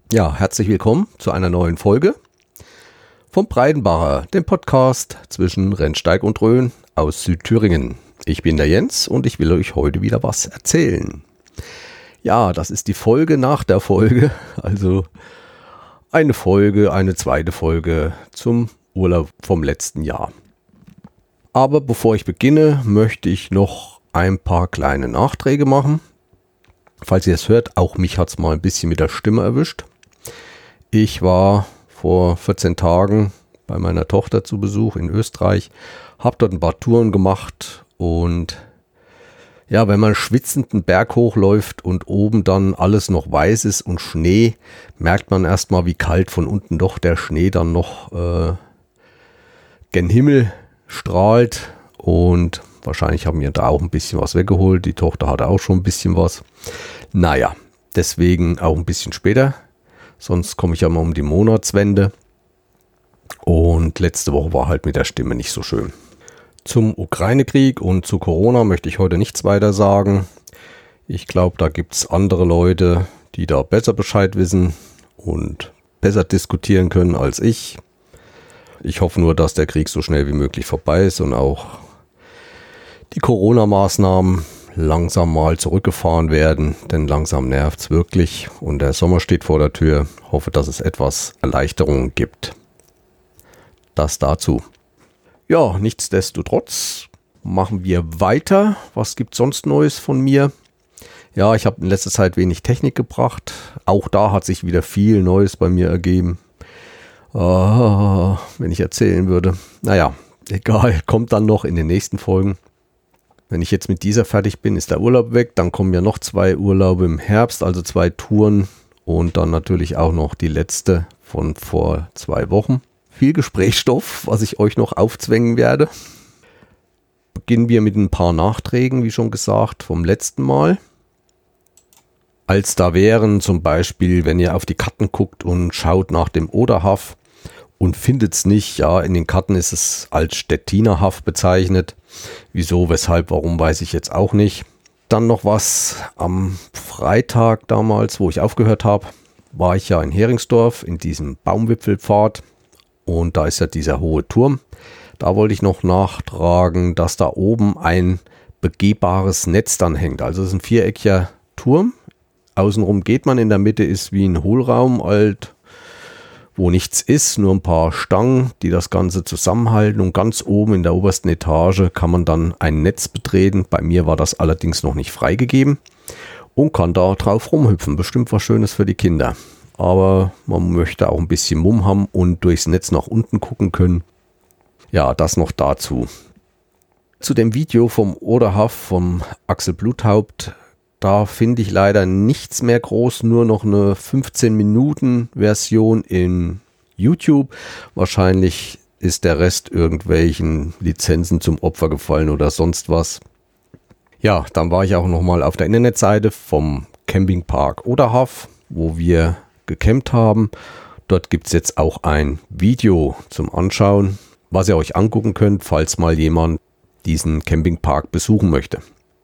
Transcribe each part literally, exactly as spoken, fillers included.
Ja, herzlich willkommen zu einer neuen Folge vom Breidenbacher, dem Podcast zwischen Rennsteig und Rhön aus Südthüringen. Ich bin der Jens und ich will euch heute wieder was erzählen. Ja, das ist die Folge nach der Folge, also eine Folge, eine zweite Folge zum Urlaub vom letzten Jahr. Aber bevor ich beginne, möchte ich noch ein paar kleine Nachträge machen. Falls ihr es hört, auch mich hat es mal ein bisschen mit der Stimme erwischt. Ich war vor vierzehn Tagen bei meiner Tochter zu Besuch in Österreich, habe dort ein paar Touren gemacht und ja, wenn man schwitzend einen Berg hochläuft und oben dann alles noch weiß ist und Schnee, merkt man erstmal, wie kalt von unten doch der Schnee dann noch äh, gen Himmel strahlt und wahrscheinlich haben wir da auch ein bisschen was weggeholt. Die Tochter hatte auch schon ein bisschen was. Naja, deswegen auch ein bisschen später. Sonst komme ich ja mal um die Monatswende. Und letzte Woche war halt mit der Stimme nicht so schön. Zum Ukraine-Krieg und zu Corona möchte ich heute nichts weiter sagen. Ich glaube, da gibt es andere Leute, die da besser Bescheid wissen und besser diskutieren können als ich. Ich hoffe nur, dass der Krieg so schnell wie möglich vorbei ist und auch die Corona-Maßnahmen langsam mal zurückgefahren werden, denn langsam nervt es wirklich und der Sommer steht vor der Tür. Hoffe, dass es etwas Erleichterung gibt. Das dazu. Ja, nichtsdestotrotz machen wir weiter. Was gibt sonst Neues von mir? Ja, ich habe in letzter Zeit wenig Technik gebracht. Auch da hat sich wieder viel Neues bei mir ergeben. Ah, wenn ich erzählen würde. Naja, egal, kommt dann noch in den nächsten Folgen. Wenn ich jetzt mit dieser fertig bin, ist der Urlaub weg. Dann kommen ja noch zwei Urlaube im Herbst, also zwei Touren. Und dann natürlich auch noch die letzte von vor zwei Wochen. Viel Gesprächsstoff, was ich euch noch aufzwängen werde. Beginnen wir mit ein paar Nachträgen, wie schon gesagt, vom letzten Mal. Als da wären zum Beispiel, wenn ihr auf die Karten guckt und schaut nach dem Oderhaff und findet es nicht, ja, in den Karten ist es als Stettiner Haff bezeichnet. Wieso, weshalb, warum, weiß ich jetzt auch nicht. Dann noch was am Freitag damals, wo ich aufgehört habe, war ich ja in Heringsdorf in diesem Baumwipfelpfad und da ist ja dieser hohe Turm. Da wollte ich noch nachtragen, dass da oben ein begehbares Netz dann hängt. Also es ist ein viereckiger Turm. Außenrum geht man, in der Mitte ist wie ein Hohlraum, halt, wo nichts ist, nur ein paar Stangen, die das Ganze zusammenhalten und ganz oben in der obersten Etage kann man dann ein Netz betreten. Bei mir war das allerdings noch nicht freigegeben und kann da drauf rumhüpfen. Bestimmt was Schönes für die Kinder. Aber man möchte auch ein bisschen Mumm haben und durchs Netz nach unten gucken können. Ja, das noch dazu. Zu dem Video vom Oderhaff vom Axel Bluthaupt. Da finde ich leider nichts mehr groß, nur noch eine fünfzehn Minuten Version in YouTube. Wahrscheinlich ist der Rest irgendwelchen Lizenzen zum Opfer gefallen oder sonst was. Ja, dann war ich auch nochmal auf der Internetseite vom Campingpark Oderhaff, wo wir gecampt haben. Dort gibt es jetzt auch ein Video zum Anschauen, was ihr euch angucken könnt, falls mal jemand diesen Campingpark besuchen möchte.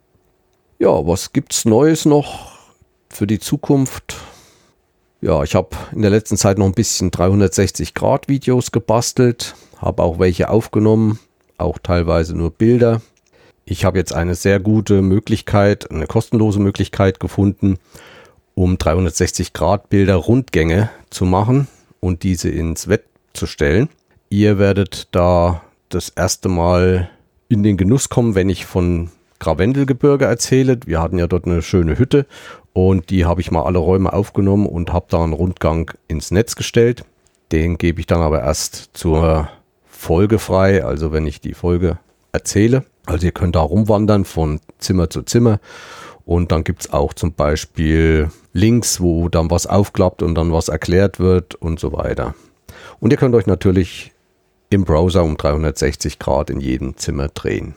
Ja, was gibt's Neues noch für die Zukunft? Ja, ich habe in der letzten Zeit noch ein bisschen dreihundertsechzig Grad Videos gebastelt, habe auch welche aufgenommen, auch teilweise nur Bilder. Ich habe jetzt eine sehr gute Möglichkeit, eine kostenlose Möglichkeit gefunden, um dreihundertsechzig Grad Bilder Rundgänge zu machen und diese ins Web zu stellen. Ihr werdet da das erste Mal in den Genuss kommen, wenn ich von Gravendelgebirge erzähle. Wir hatten ja dort eine schöne Hütte und die habe ich mal alle Räume aufgenommen und habe da einen Rundgang ins Netz gestellt. Den gebe ich dann aber erst zur Folge frei, also wenn ich die Folge erzähle. Also ihr könnt da rumwandern von Zimmer zu Zimmer und dann gibt es auch zum Beispiel Links, wo dann was aufklappt und dann was erklärt wird und so weiter. Und ihr könnt euch natürlich im Browser um dreihundertsechzig Grad in jedem Zimmer drehen.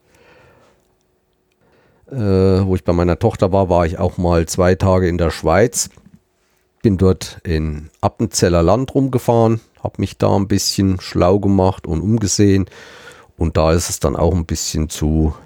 Äh, wo ich bei meiner Tochter war, war ich auch mal zwei Tage in der Schweiz. Bin dort in Appenzeller Land rumgefahren, habe mich da ein bisschen schlau gemacht und umgesehen. Und da ist es dann auch ein bisschen zu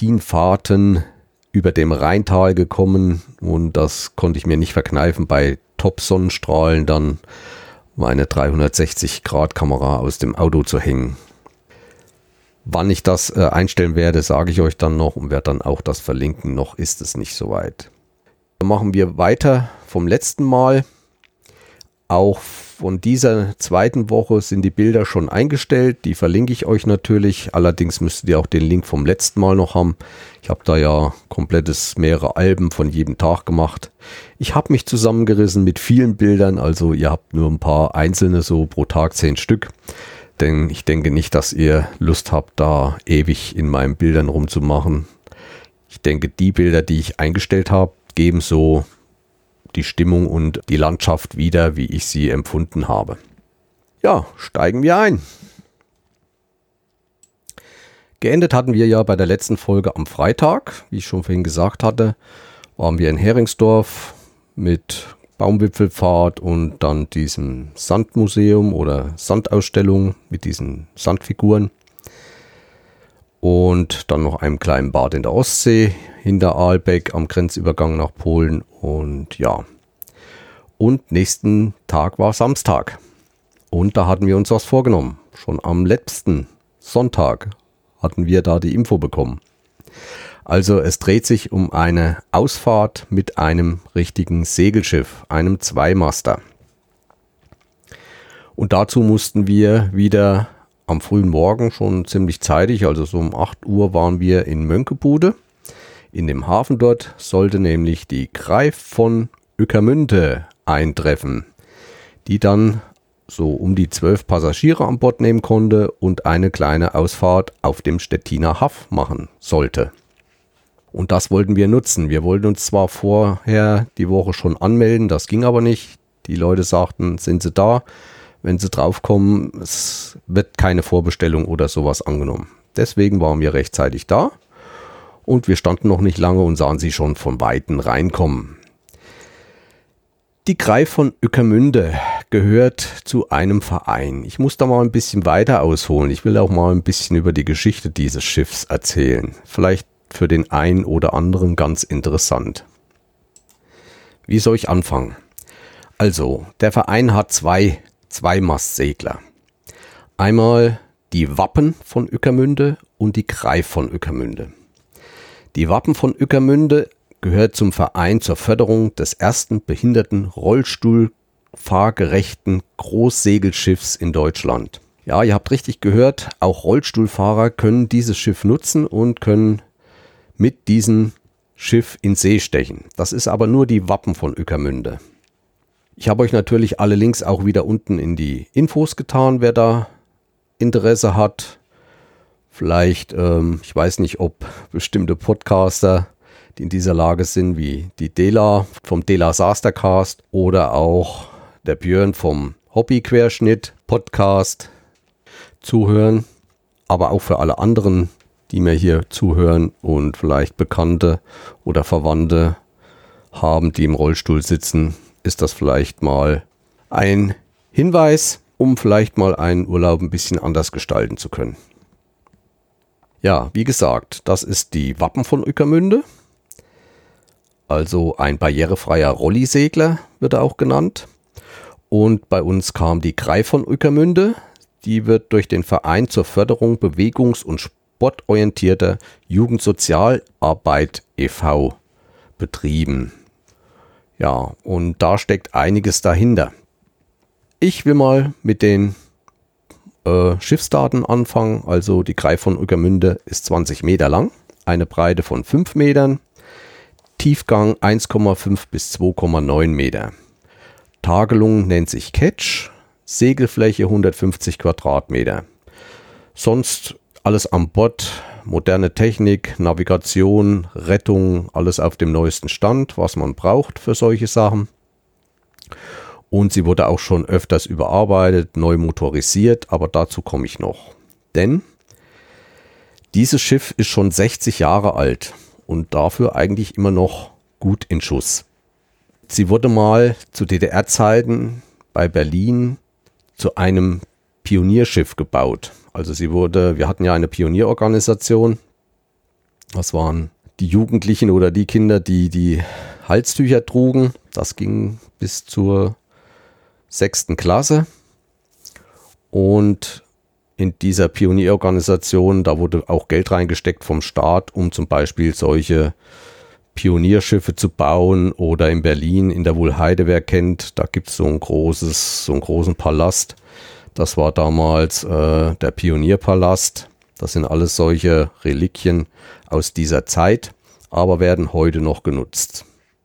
Serpentinfahrten über dem Rheintal gekommen. Und das konnte ich mir nicht verkneifen, bei Top-Sonnenstrahlen dann meine dreihundertsechzig Grad Kamera aus dem Auto zu hängen. Wann ich das äh, einstellen werde, sage ich euch dann noch und werde dann auch das verlinken. Noch ist es nicht soweit. Dann machen wir weiter vom letzten Mal. Auch von dieser zweiten Woche sind die Bilder schon eingestellt. Die verlinke ich euch natürlich. Allerdings müsstet ihr auch den Link vom letzten Mal noch haben. Ich habe da ja komplettes mehrere Alben von jedem Tag gemacht. Ich habe mich zusammengerissen mit vielen Bildern. Also ihr habt nur ein paar einzelne, so pro Tag zehn Stück. Denn ich denke nicht, dass ihr Lust habt, da ewig in meinen Bildern rumzumachen. Ich denke, die Bilder, die ich eingestellt habe, geben so die Stimmung und die Landschaft wieder, wie ich sie empfunden habe. Ja, steigen wir ein. Geendet hatten wir ja bei der letzten Folge am Freitag. Wie ich schon vorhin gesagt hatte, waren wir in Heringsdorf mit Baumwipfelpfad und dann diesem Sandmuseum oder Sandausstellung mit diesen Sandfiguren. Und dann noch einem kleinen Bad in der Ostsee, hinter Aalbeck am Grenzübergang nach Polen. Und ja, und nächsten Tag war Samstag. Und da hatten wir uns was vorgenommen. Schon am letzten Sonntag hatten wir da die Info bekommen. Also es dreht sich um eine Ausfahrt mit einem richtigen Segelschiff, einem Zweimaster. Und dazu mussten wir wieder am frühen Morgen schon ziemlich zeitig, also so um acht Uhr waren wir in Mönckebude. In dem Hafen dort sollte nämlich die Greif von Ueckermünde eintreffen, die dann so um die zwölf Passagiere an Bord nehmen konnte und eine kleine Ausfahrt auf dem Stettiner Haff machen sollte. Und das wollten wir nutzen. Wir wollten uns zwar vorher die Woche schon anmelden, das ging aber nicht. Die Leute sagten, sind sie da? Wenn sie draufkommen, es wird keine Vorbestellung oder sowas angenommen. Deswegen waren wir rechtzeitig da und wir standen noch nicht lange und sahen sie schon von Weitem reinkommen. Die Greif von Ueckermünde gehört zu einem Verein. Ich muss da mal ein bisschen weiter ausholen. Ich will auch mal ein bisschen über die Geschichte dieses Schiffs erzählen. Vielleicht für den einen oder anderen ganz interessant. Wie soll ich anfangen? Also, der Verein hat zwei Zweimastsegler. Einmal die Wappen von Ueckermünde und die Greif von Ueckermünde. Die Wappen von Ueckermünde gehört zum Verein zur Förderung des ersten behinderten Rollstuhlfahrgerechten Großsegelschiffs in Deutschland. Ja, ihr habt richtig gehört, auch Rollstuhlfahrer können dieses Schiff nutzen und können mit diesem Schiff in See stechen. Das ist aber nur die Wappen von Ueckermünde. Ich habe euch natürlich alle Links auch wieder unten in die Infos getan, wer da Interesse hat. Vielleicht, ähm, ich weiß nicht, ob bestimmte Podcaster, die in dieser Lage sind, wie die Dela vom Dela Sastercast oder auch der Björn vom Hobbyquerschnitt Podcast zuhören. Aber auch für alle anderen, die mir hier zuhören und vielleicht Bekannte oder Verwandte haben, die im Rollstuhl sitzen, ist das vielleicht mal ein Hinweis, um vielleicht mal einen Urlaub ein bisschen anders gestalten zu können. Ja, wie gesagt, das ist die Wappen von Ueckermünde. Also ein barrierefreier Rollisegler wird er auch genannt. Und bei uns kam die Greif von Ueckermünde. Die wird durch den Verein zur Förderung bewegungs- und sportorientierter Jugendsozialarbeit e V betrieben. Ja, und da steckt einiges dahinter. Ich will mal mit den äh, Schiffsdaten anfangen. Also die Greif von Ueckermünde ist zwanzig Meter lang, eine Breite von fünf Metern, Tiefgang eins Komma fünf bis zwei Komma neun Meter. Tagelung nennt sich Ketch, Segelfläche hundertfünfzig Quadratmeter. Sonst alles an Bord, moderne Technik, Navigation, Rettung, alles auf dem neuesten Stand, was man braucht für solche Sachen. Und sie wurde auch schon öfters überarbeitet, neu motorisiert, aber dazu komme ich noch. Denn dieses Schiff ist schon sechzig Jahre alt und dafür eigentlich immer noch gut in Schuss. Sie wurde mal zu D D R-Zeiten bei Berlin zu einem Pionierschiff gebaut. Also sie wurde, wir hatten ja eine Pionierorganisation, das waren die Jugendlichen oder die Kinder, die die Halstücher trugen. Das ging bis zur sechsten Klasse. Und in dieser Pionierorganisation, da wurde auch Geld reingesteckt vom Staat, um zum Beispiel solche Pionierschiffe zu bauen. Oder in Berlin, in der Wuhlheide, wer kennt, da gibt es so ein großes, so einen großen Palast. Das war damals äh, der Pionierpalast. Das sind alles solche Reliquien aus dieser Zeit, aber werden heute noch genutzt.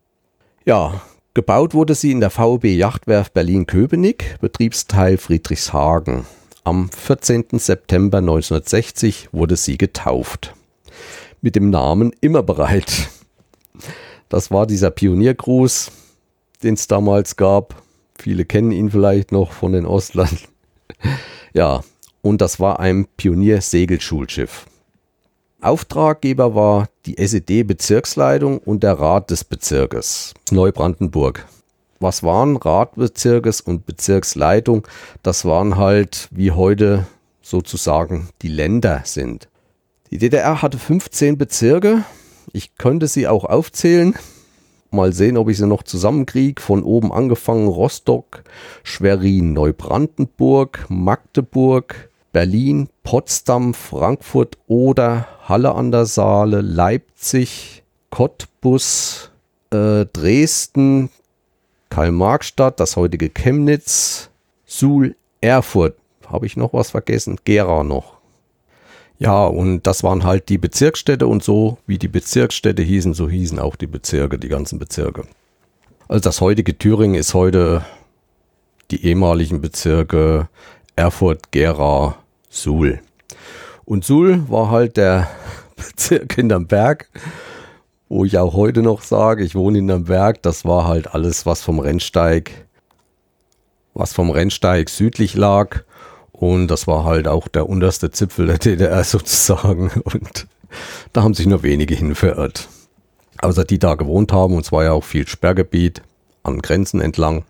Ja, gebaut wurde sie in der V E B Yachtwerft Berlin-Köpenick, Betriebsteil Friedrichshagen. Am vierzehnten September neunzehnhundertsechzig wurde sie getauft. Mit dem Namen Immer bereit. Das war dieser Pioniergruß, den es damals gab. Viele kennen ihn vielleicht noch von den Ostlern. Ja, und das war ein Pionier-Segelschulschiff. Auftraggeber war die S E D-Bezirksleitung und der Rat des Bezirkes Neubrandenburg. Was waren Ratbezirkes und Bezirksleitung? Das waren halt, wie heute sozusagen die Länder sind. Die D D R hatte fünfzehn Bezirke. Ich könnte sie auch aufzählen. Mal sehen, ob ich sie noch zusammenkriege. Von oben angefangen: Rostock, Schwerin, Neubrandenburg, Magdeburg, Berlin, Potsdam, Frankfurt oder Halle an der Saale, Leipzig, Cottbus, äh, Dresden, Karl-Marx-Stadt, das heutige Chemnitz, Suhl, Erfurt. Habe ich noch was vergessen? Gera noch. Ja, und das waren halt die Bezirksstädte, und so wie die Bezirksstädte hießen, so hießen auch die Bezirke, die ganzen Bezirke. Also das heutige Thüringen ist heute die ehemaligen Bezirke Erfurt, Gera, Suhl. Und Suhl war halt der Bezirk hinterm Berg, wo ich auch heute noch sage, ich wohne hinterm Berg. Das war halt alles, was vom Rennsteig, was vom Rennsteig südlich lag. Und das war halt auch der unterste Zipfel der D D R sozusagen. Und da haben sich nur wenige hin verirrt. Außer die da gewohnt haben. Und es war ja auch viel Sperrgebiet an Grenzen entlang.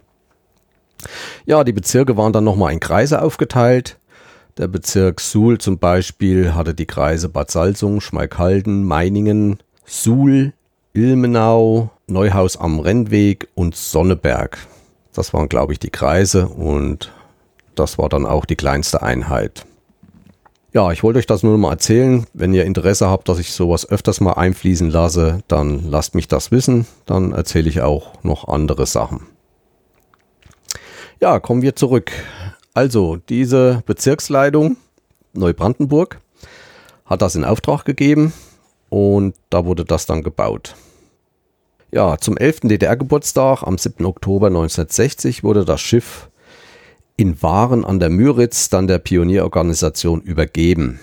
Ja, die Bezirke waren dann nochmal in Kreise aufgeteilt. Der Bezirk Suhl zum Beispiel hatte die Kreise Bad Salzung, Schmalkalden, Meiningen, Suhl, Ilmenau, Neuhaus am Rennweg und Sonneberg. Das waren, glaube ich, die Kreise, und das war dann auch die kleinste Einheit. Ja, ich wollte euch das nur mal erzählen. Wenn ihr Interesse habt, dass ich sowas öfters mal einfließen lasse, dann lasst mich das wissen. Dann erzähle ich auch noch andere Sachen. Ja, kommen wir zurück. Also, diese Bezirksleitung Neubrandenburg hat das in Auftrag gegeben, und da wurde das dann gebaut. Ja, zum elften D D R-Geburtstag am siebten Oktober neunzehnhundertsechzig wurde das Schiff in Waren an der Müritz dann der Pionierorganisation übergeben.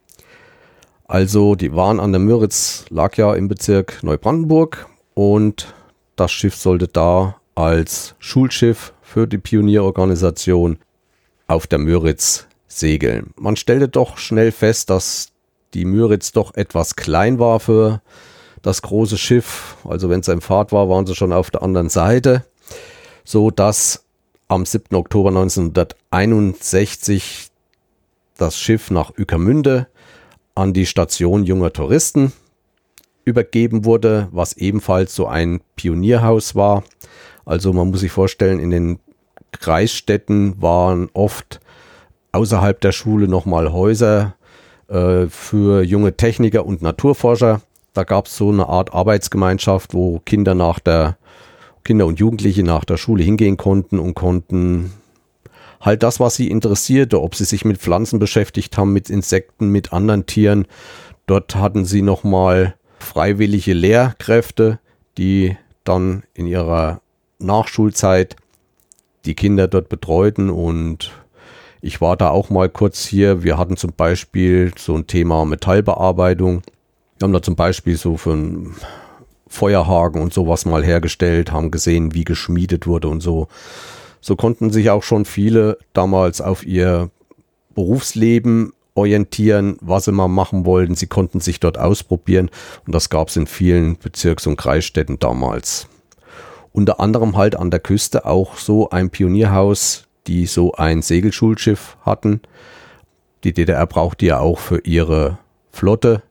Also die Waren an der Müritz lag ja im Bezirk Neubrandenburg, und das Schiff sollte da als Schulschiff für die Pionierorganisation auf der Müritz segeln. Man stellte doch schnell fest, dass die Müritz doch etwas klein war für das große Schiff. Also wenn es in Fahrt war, waren sie schon auf der anderen Seite, so dass am siebten Oktober neunzehnhunderteinundsechzig das Schiff nach Ueckermünde an die Station Junger Touristen übergeben wurde, was ebenfalls so ein Pionierhaus war. Also man muss sich vorstellen, in den Kreisstädten waren oft außerhalb der Schule nochmal Häuser äh, für junge Techniker und Naturforscher. Da gab es so eine Art Arbeitsgemeinschaft, wo Kinder nach der Kinder und Jugendliche nach der Schule hingehen konnten und konnten halt das, was sie interessierte, ob sie sich mit Pflanzen beschäftigt haben, mit Insekten, mit anderen Tieren. Dort hatten sie nochmal freiwillige Lehrkräfte, die dann in ihrer Nachschulzeit die Kinder dort betreuten, und ich war da auch mal kurz hier. Wir hatten zum Beispiel so ein Thema Metallbearbeitung. Wir haben da zum Beispiel so für ein Feuerhaken und sowas mal hergestellt, haben gesehen, wie geschmiedet wurde und so. So konnten sich auch schon viele damals auf ihr Berufsleben orientieren, was sie mal machen wollten. Sie konnten sich dort ausprobieren, und das gab es in vielen Bezirks- und Kreisstädten damals. Unter anderem halt an der Küste auch so ein Pionierhaus, die so ein Segelschulschiff hatten. Die D D R brauchte ja auch für ihre Flotte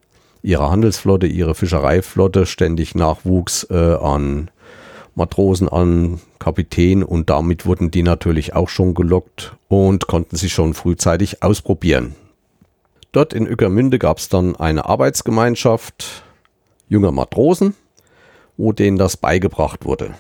ihre Handelsflotte, ihre Fischereiflotte ständig Nachwuchs äh, an Matrosen, an Kapitän und damit wurden die natürlich auch schon gelockt und konnten sich schon frühzeitig ausprobieren. Dort in Ueckermünde gab es dann eine Arbeitsgemeinschaft junger Matrosen, wo denen das beigebracht wurde.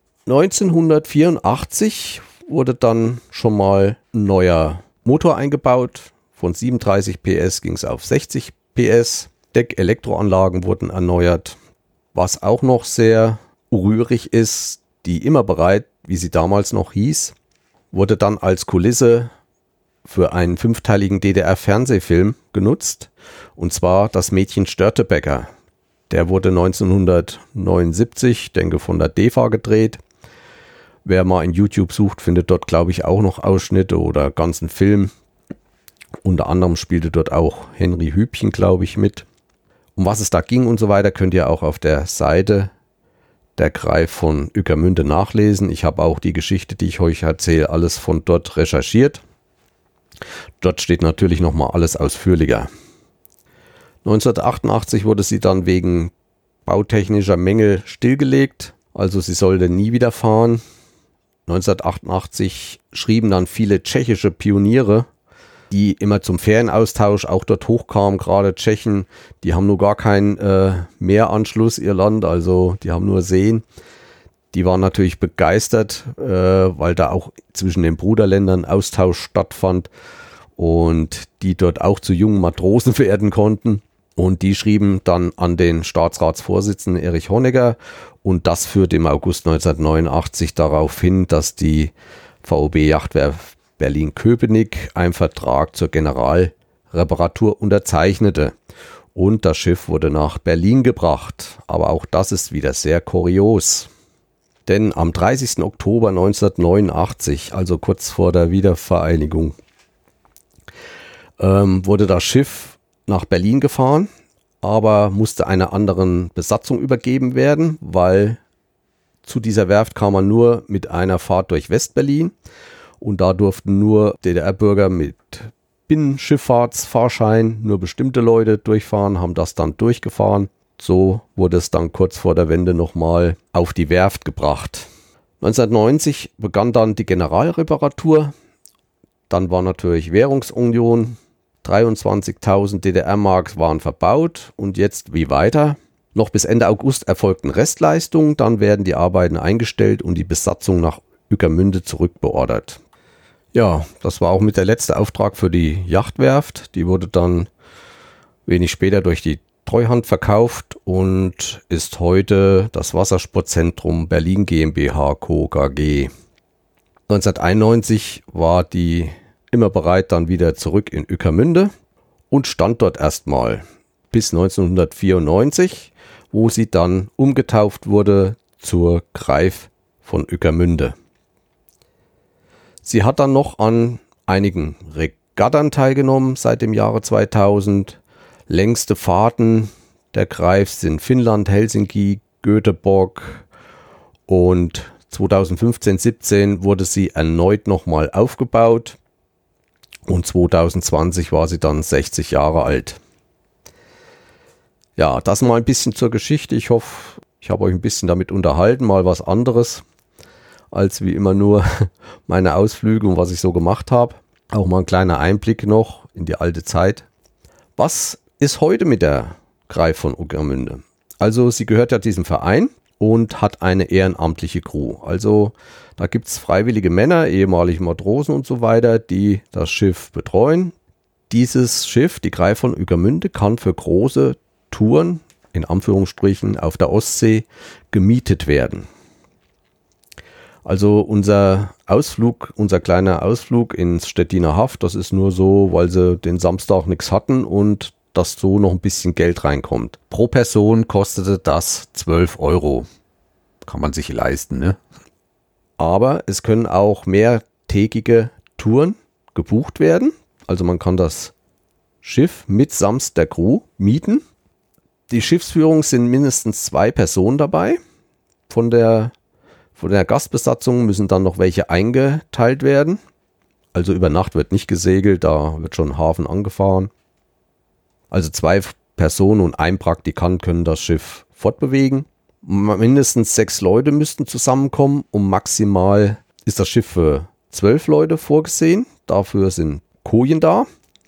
neunzehnhundertvierundachtzig wurde dann schon mal ein neuer Motor eingebaut. Von siebenunddreißig P S ging es auf sechzig P S. Deckelektroanlagen wurden erneuert. Was auch noch sehr rührig ist, die Immer bereit, wie sie damals noch hieß, wurde dann als Kulisse für einen fünfteiligen D D R-Fernsehfilm genutzt. Und zwar Das Mädchen Störtebeker. Der wurde neunzehnhundertneunundsiebzig, denke von der D E F A gedreht. Wer mal in YouTube sucht, findet dort, glaube ich, auch noch Ausschnitte oder ganzen Film. Unter anderem spielte dort auch Henry Hübchen, glaube ich, mit. Um was es da ging und so weiter, könnt ihr auch auf der Seite der Greif von Ueckermünde nachlesen. Ich habe auch die Geschichte, die ich euch erzähle, alles von dort recherchiert. Dort steht natürlich nochmal alles ausführlicher. neunzehnhundertachtundachtzig wurde sie dann wegen bautechnischer Mängel stillgelegt, also sie sollte nie wieder fahren. neunzehnhundertachtundachtzig schrieben dann viele tschechische Pioniere, die immer zum Ferienaustausch auch dort hochkamen, gerade Tschechen, die haben nur gar keinen äh, Meeranschluss, ihr Land, also die haben nur Seen. Die waren natürlich begeistert, äh, weil da auch zwischen den Bruderländern Austausch stattfand und die dort auch zu jungen Matrosen werden konnten. Und die schrieben dann an den Staatsratsvorsitzenden Erich Honecker und das führte im August neunzehnhundertneunundachtzig darauf hin, dass die V O B Yachtwerft Berlin-Köpenick einen Vertrag zur Generalreparatur unterzeichnete. Und das Schiff wurde nach Berlin gebracht. Aber auch das ist wieder sehr kurios. Denn am dreißigsten Oktober neunzehnhundertneunundachtzig, also kurz vor der Wiedervereinigung, ähm, wurde das Schiff nach Berlin gefahren, aber musste einer anderen Besatzung übergeben werden, weil zu dieser Werft kam man nur mit einer Fahrt durch Westberlin und da durften nur D D R-Bürger mit Binnenschifffahrtsfahrschein, nur bestimmte Leute durchfahren, haben das dann durchgefahren. So wurde es dann kurz vor der Wende nochmal auf die Werft gebracht. neunzehnhundertneunzig begann dann die Generalreparatur. Dann war natürlich Währungsunion. dreiundzwanzigtausend D D R-Mark waren verbaut. Und jetzt wie weiter? Noch bis Ende August erfolgten Restleistungen. Dann werden die Arbeiten eingestellt und die Besatzung nach Ueckermünde zurückbeordert. Ja, das war auch mit der letzte Auftrag für die Yachtwerft. Die wurde dann wenig später durch die Treuhand verkauft und ist heute das Wassersportzentrum Berlin GmbH Co. KG. neunzehnhunderteinundneunzig war die Immer bereit dann wieder zurück in Ueckermünde und stand dort erstmal bis neunzehnhundertvierundneunzig, wo sie dann umgetauft wurde zur Greif von Ueckermünde. Sie hat dann noch an einigen Regatten teilgenommen seit dem Jahre zweitausend. Längste Fahrten der Greif sind Finnland, Helsinki, Göteborg und zweitausendfünfzehn siebzehn wurde sie erneut nochmal aufgebaut und zweitausendzwanzig war sie dann sechzig Jahre alt. Ja, das mal ein bisschen zur Geschichte. Ich hoffe, ich habe euch ein bisschen damit unterhalten, mal was anderes als wie immer nur meine Ausflüge und was ich so gemacht habe. Auch mal ein kleiner Einblick noch in die alte Zeit. Was ist heute mit der Greif von Ueckermünde? Also sie gehört ja diesem Verein und hat eine ehrenamtliche Crew. Also da gibt es freiwillige Männer, ehemalige Matrosen und so weiter, die das Schiff betreuen. Dieses Schiff, die Greif von Ueckermünde, kann für große Touren, in Anführungsstrichen, auf der Ostsee gemietet werden. Also unser Ausflug, unser kleiner Ausflug ins Stettiner Haff, das ist nur so, weil sie den Samstag nichts hatten und dass so noch ein bisschen Geld reinkommt. Pro Person kostete das zwölf Euro. Kann man sich leisten, ne? Aber es können auch mehrtägige Touren gebucht werden. Also man kann das Schiff mitsamt der Crew mieten. Die Schiffsführung sind mindestens zwei Personen dabei. Von der Von der Gastbesatzung müssen dann noch welche eingeteilt werden. Also über Nacht wird nicht gesegelt, da wird schon Hafen angefahren. Also zwei Person und ein Praktikant können das Schiff fortbewegen. Mindestens sechs Leute müssten zusammenkommen und maximal ist das Schiff für zwölf Leute vorgesehen. Dafür sind Kojen da.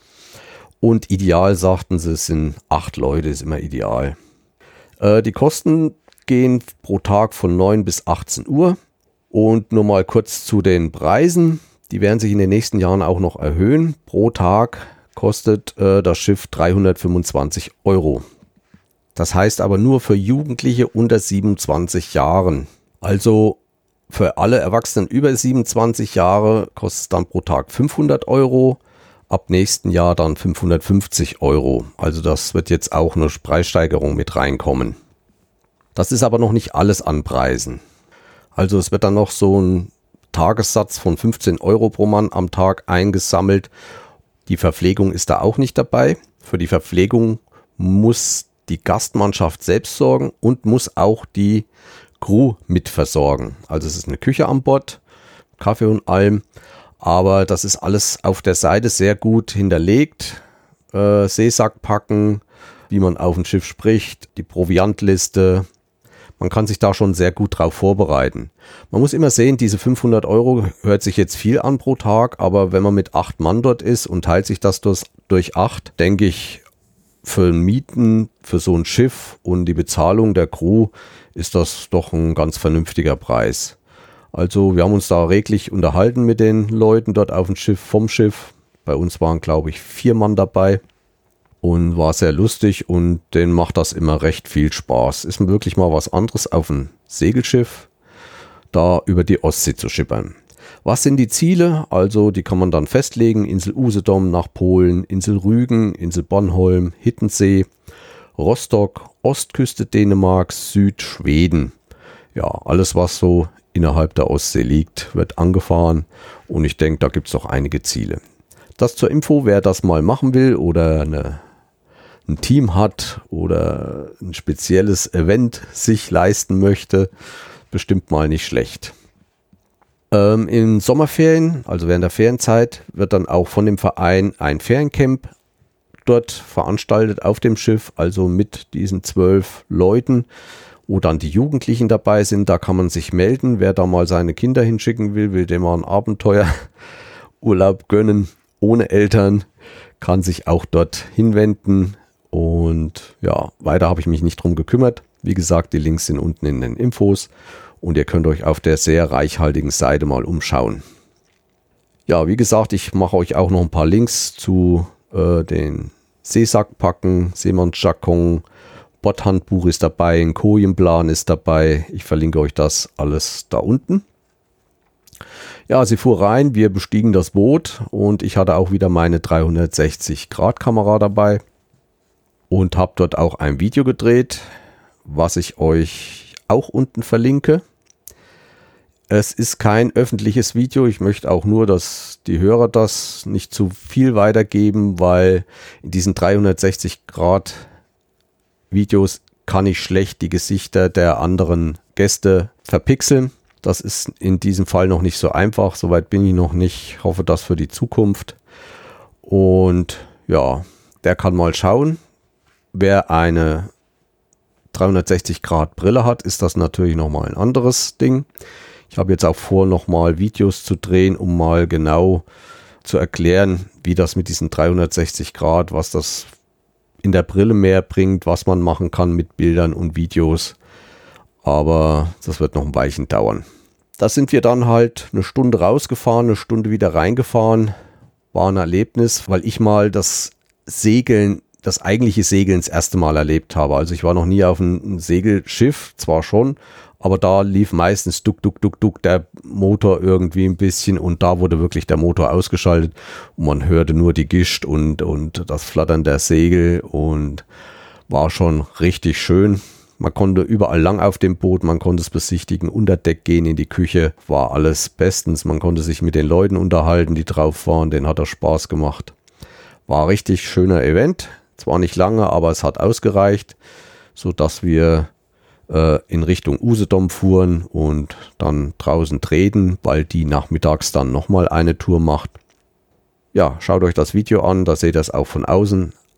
Und ideal, sagten sie, sind acht Leute, ist immer ideal. Äh, die Kosten gehen pro Tag von neun bis achtzehn Uhr. Und nur mal kurz zu den Preisen. Die werden sich in den nächsten Jahren auch noch erhöhen. Pro Tag kostet äh, das Schiff dreihundertfünfundzwanzig Euro. Das heißt aber nur für Jugendliche unter siebenundzwanzig Jahren. Also für alle Erwachsenen über siebenundzwanzig Jahre kostet es dann pro Tag fünfhundert Euro. Ab nächsten Jahr dann fünfhundertfünfzig Euro. Also das wird jetzt auch eine Preissteigerung mit reinkommen. Das ist aber noch nicht alles an Preisen. Also es wird dann noch so ein Tagessatz von fünfzehn Euro pro Mann am Tag eingesammelt. Die Verpflegung ist da auch nicht dabei. Für die Verpflegung muss die Gastmannschaft selbst sorgen und muss auch die Crew mit versorgen. Also es ist eine Küche an Bord, Kaffee und allem. Aber das ist alles auf der Seite sehr gut hinterlegt. Äh, Seesack packen, wie man auf dem Schiff spricht, die Proviantliste. Man kann sich da schon sehr gut drauf vorbereiten. Man muss immer sehen, diese fünfhundert Euro hört sich jetzt viel an pro Tag, aber wenn man mit acht Mann dort ist und teilt sich das durch, durch acht, denke ich, für Mieten, für so ein Schiff und die Bezahlung der Crew ist das doch ein ganz vernünftiger Preis. Also wir haben uns da reglich unterhalten mit den Leuten dort auf dem Schiff, vom Schiff. Bei uns waren, glaube ich, vier Mann dabei und war sehr lustig und denen macht das immer recht viel Spaß. Ist wirklich mal was anderes auf einem Segelschiff, da über die Ostsee zu schippern. Was sind die Ziele? Also die kann man dann festlegen. Insel Usedom nach Polen, Insel Rügen, Insel Bornholm, Hiddensee, Rostock, Ostküste Dänemarks, Südschweden. Ja, alles was so innerhalb der Ostsee liegt, wird angefahren und ich denke, da gibt es auch einige Ziele. Das zur Info, wer das mal machen will oder eine, ein Team hat oder ein spezielles Event sich leisten möchte, bestimmt mal nicht schlecht. Ähm, in Sommerferien, also während der Ferienzeit, wird dann auch von dem Verein ein Feriencamp dort veranstaltet auf dem Schiff, also mit diesen zwölf Leuten, wo dann die Jugendlichen dabei sind. Da kann man sich melden, wer da mal seine Kinder hinschicken will, will dem mal einen Abenteuerurlaub gönnen, ohne Eltern, kann sich auch dort hinwenden. Und ja, weiter habe ich mich nicht drum gekümmert. Wie gesagt, die Links sind unten in den Infos und ihr könnt euch auf der sehr reichhaltigen Seite mal umschauen. Ja, wie gesagt, ich mache euch auch noch ein paar Links zu äh, den Seesackpacken, Seemannsjargon, Bordhandbuch ist dabei, ein Kojenplan ist dabei. Ich verlinke euch das alles da unten. Ja, sie fuhr rein, wir bestiegen das Boot und ich hatte auch wieder meine dreihundertsechzig Grad Kamera dabei und habe dort auch ein Video gedreht, was ich euch auch unten verlinke. Es ist kein öffentliches Video, ich möchte auch nur, dass die Hörer das nicht zu viel weitergeben, weil in diesen dreihundertsechzig Grad Videos kann ich schlecht die Gesichter der anderen Gäste verpixeln. Das ist in diesem Fall noch nicht so einfach. Soweit bin ich noch nicht. Ich hoffe, das für die Zukunft. Und ja, der kann mal schauen. Wer eine dreihundertsechzig Grad Brille hat, ist das natürlich nochmal ein anderes Ding. Ich habe jetzt auch vor, nochmal Videos zu drehen, um mal genau zu erklären, wie das mit diesen dreihundertsechzig Grad, was das in der Brille mehr bringt, was man machen kann mit Bildern und Videos. Aber das wird noch ein Weilchen dauern. Da sind wir dann halt eine Stunde rausgefahren, eine Stunde wieder reingefahren. War ein Erlebnis, weil ich mal das Segeln, das eigentliche Segeln das erste Mal erlebt habe. Also ich war noch nie auf einem Segelschiff, zwar schon, aber da lief meistens duck, duck, duck, duck der Motor irgendwie ein bisschen und da wurde wirklich der Motor ausgeschaltet und man hörte nur die Gischt und, und das Flattern der Segel und war schon richtig schön. Man konnte überall lang auf dem Boot, man konnte es besichtigen, unter Deck gehen in die Küche, war alles bestens. Man konnte sich mit den Leuten unterhalten, die drauf waren, denen hat das Spaß gemacht. War ein richtig schöner Event, zwar nicht lange, aber es hat ausgereicht, sodass wir in Richtung Usedom fuhren und dann draußen treten, weil die nachmittags dann nochmal eine Tour macht. Ja, schaut euch das Video an, da seht ihr es auch von außen.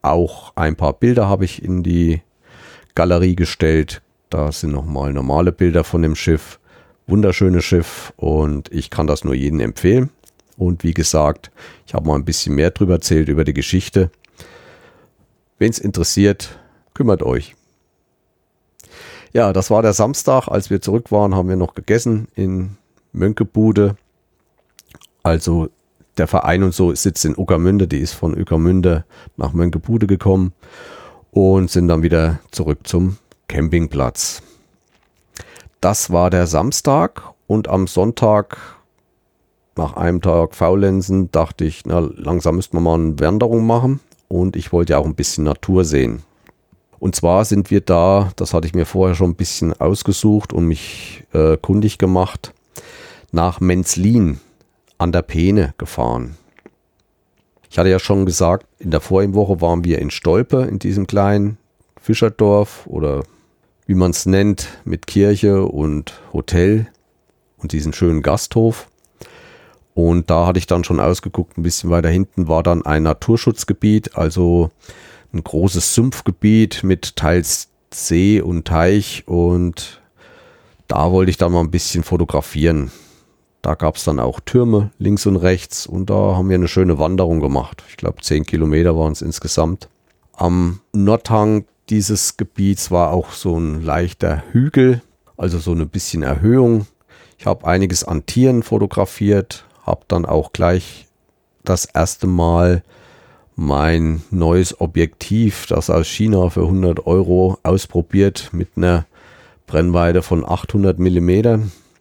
auch ein paar Bilder habe ich in die Galerie gestellt. Da sind nochmal normale Bilder von dem Schiff. Wunderschönes Schiff und ich kann das nur jedem empfehlen. Und wie gesagt, ich habe mal ein bisschen mehr drüber erzählt, über die Geschichte. Wen es interessiert, kümmert euch. Ja, das war der Samstag. Als wir zurück waren, haben wir noch gegessen in Mönckebude. Also der Verein und so sitzt in Ueckermünde. Die ist von Ueckermünde nach Mönckebude gekommen und sind dann wieder zurück zum Campingplatz. Das war der Samstag und am Sonntag, nach einem Tag Faulenzen, dachte ich, na, langsam müssten wir mal eine Wanderung machen und ich wollte ja auch ein bisschen Natur sehen. Und zwar sind wir da, das hatte ich mir vorher schon ein bisschen ausgesucht und mich äh, kundig gemacht, nach Menzlin an der Peene gefahren. Ich hatte ja schon gesagt, in der vorigen Woche waren wir in Stolpe, in diesem kleinen Fischerdorf oder wie man es nennt, mit Kirche und Hotel und diesem schönen Gasthof. Und da hatte ich dann schon ausgeguckt, ein bisschen weiter hinten war dann ein Naturschutzgebiet, also ein großes Sumpfgebiet mit teils See und Teich und da wollte ich dann mal ein bisschen fotografieren. Da gab es dann auch Türme links und rechts und da haben wir eine schöne Wanderung gemacht. Ich glaube zehn Kilometer waren es insgesamt. Am Nordhang dieses Gebiets war auch so ein leichter Hügel, also so ein bisschen Erhöhung. Ich habe einiges an Tieren fotografiert, habe dann auch gleich das erste Mal mein neues Objektiv, das aus China für hundert Euro ausprobiert mit einer Brennweite von achthundert Millimeter.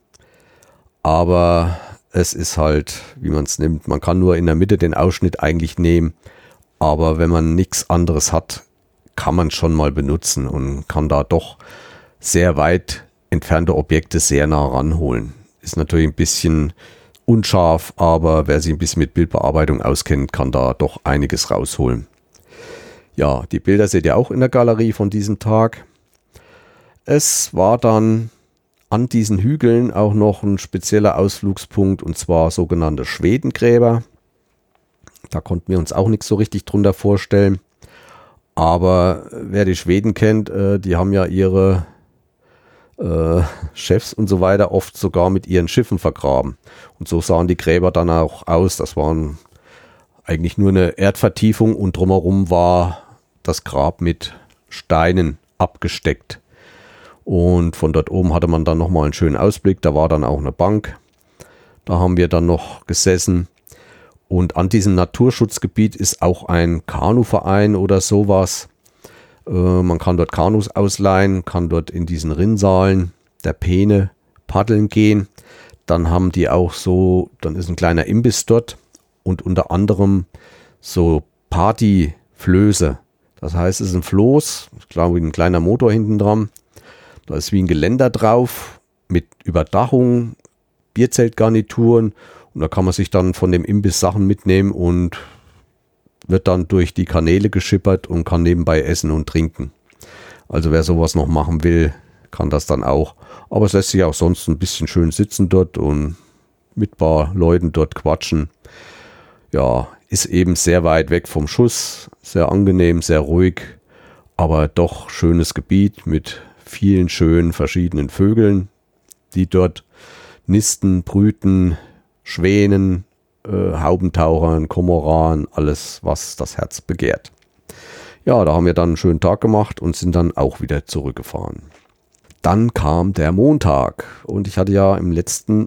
Aber es ist halt, wie man es nimmt, man kann nur in der Mitte den Ausschnitt eigentlich nehmen, aber wenn man nichts anderes hat, kann man schon mal benutzen und kann da doch sehr weit entfernte Objekte sehr nah ranholen. Ist natürlich ein bisschen unscharf, aber wer sich ein bisschen mit Bildbearbeitung auskennt, kann da doch einiges rausholen. Ja, die Bilder seht ihr auch in der Galerie von diesem Tag. Es war dann an diesen Hügeln auch noch ein spezieller Ausflugspunkt und zwar sogenannte Schwedengräber. Da konnten wir uns auch nichts so richtig drunter vorstellen. Aber wer die Schweden kennt, äh, die haben ja ihre äh, Chefs und so weiter oft sogar mit ihren Schiffen vergraben. Und so sahen die Gräber dann auch aus. Das waren eigentlich nur eine Erdvertiefung und drumherum war das Grab mit Steinen abgesteckt. Und von dort oben hatte man dann nochmal einen schönen Ausblick. Da war dann auch eine Bank. Da haben wir dann noch gesessen. Und an diesem Naturschutzgebiet ist auch ein Kanuverein oder sowas. Äh, man kann dort Kanus ausleihen, kann dort in diesen Rinnsalen der Peene paddeln gehen. Dann haben die auch so, dann ist ein kleiner Imbiss dort und unter anderem so Partyflöße. Das heißt, es ist ein Floß, ich glaube ein kleiner Motor hinten dran. Da ist wie ein Geländer drauf mit Überdachung, Bierzeltgarnituren und da kann man sich dann von dem Imbiss Sachen mitnehmen und wird dann durch die Kanäle geschippert und kann nebenbei essen und trinken. Also wer sowas noch machen will, kann das dann auch. Aber es lässt sich auch sonst ein bisschen schön sitzen dort und mit ein paar Leuten dort quatschen. Ja, ist eben sehr weit weg vom Schuss, sehr angenehm, sehr ruhig, aber doch schönes Gebiet mit vielen schönen verschiedenen Vögeln, die dort nisten, brüten, Schwänen, äh, Haubentauchern, Kormoran, alles, was das Herz begehrt. Ja, da haben wir dann einen schönen Tag gemacht und sind dann auch wieder zurückgefahren. Dann kam der Montag und ich hatte ja im letzten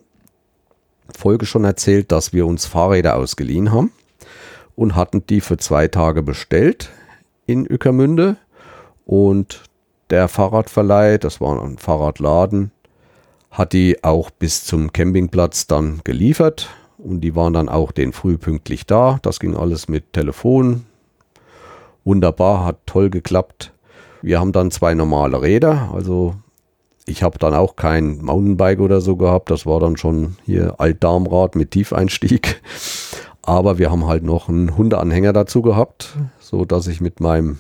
Folge schon erzählt, dass wir uns Fahrräder ausgeliehen haben und hatten die für zwei Tage bestellt in Ueckermünde und der Fahrradverleih, das war ein Fahrradladen, hat die auch bis zum Campingplatz dann geliefert und die waren dann auch den früh pünktlich da. Das ging alles mit Telefon. Wunderbar, hat toll geklappt. Wir haben dann zwei normale Räder, also ich habe dann auch kein Mountainbike oder so gehabt, das war dann schon hier Altdarmrad mit Tiefeinstieg. Aber wir haben halt noch einen Hundeanhänger dazu gehabt, so dass ich mit meinem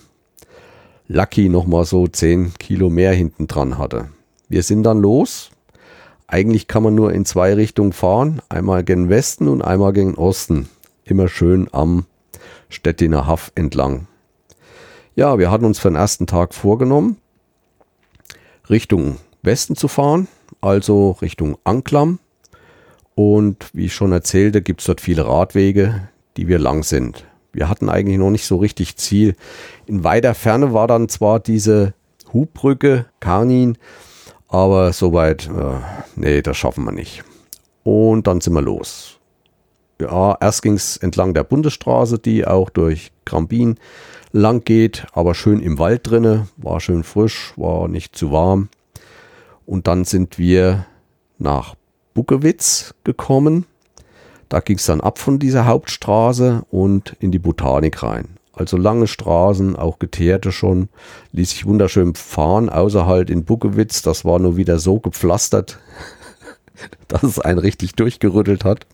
Lucky nochmal so zehn Kilo mehr hinten dran hatte. Wir sind dann los. Eigentlich kann man nur in zwei Richtungen fahren, einmal gen Westen und einmal gen Osten. Immer schön am Stettiner Haff entlang. Ja, wir hatten uns für den ersten Tag vorgenommen, Richtung Westen zu fahren, also Richtung Anklam. Und wie ich schon erzählte, gibt es dort viele Radwege, die wir lang sind. Wir hatten eigentlich noch nicht so richtig Ziel. In weiter Ferne war dann zwar diese Hubbrücke, Karnin, aber soweit, äh, nee, das schaffen wir nicht. Und dann sind wir los. Ja, erst ging es entlang der Bundesstraße, die auch durch Grambin lang geht, aber schön im Wald drinne, war schön frisch, war nicht zu warm. Und dann sind wir nach Buckewitz gekommen. Da ging es dann ab von dieser Hauptstraße und in die Botanik rein. Also lange Straßen, auch geteerte schon, ließ sich wunderschön fahren, außer halt in Buckewitz. Das war nur wieder so gepflastert, dass es einen richtig durchgerüttelt hat.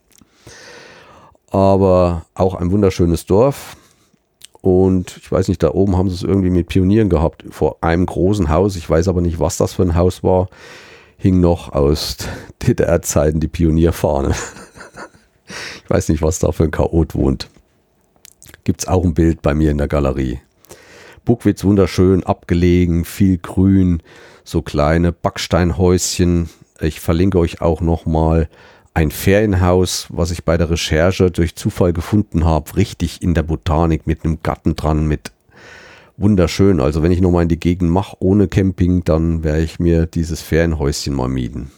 Aber auch ein wunderschönes Dorf. Und ich weiß nicht, da oben haben sie es irgendwie mit Pionieren gehabt, vor einem großen Haus. Ich weiß aber nicht, was das für ein Haus war. Hing noch aus D D R-Zeiten die Pionierfahne. Ich weiß nicht, was da für ein Chaot wohnt. Gibt es auch ein Bild bei mir in der Galerie. Buckwitz wunderschön, abgelegen, viel Grün, so kleine Backsteinhäuschen. Ich verlinke euch auch nochmal ein Ferienhaus, was ich bei der Recherche durch Zufall gefunden habe, richtig in der Botanik mit einem Garten dran, mit wunderschön. Also wenn ich nochmal in die Gegend mache ohne Camping, dann werde ich mir dieses Ferienhäuschen mal mieten.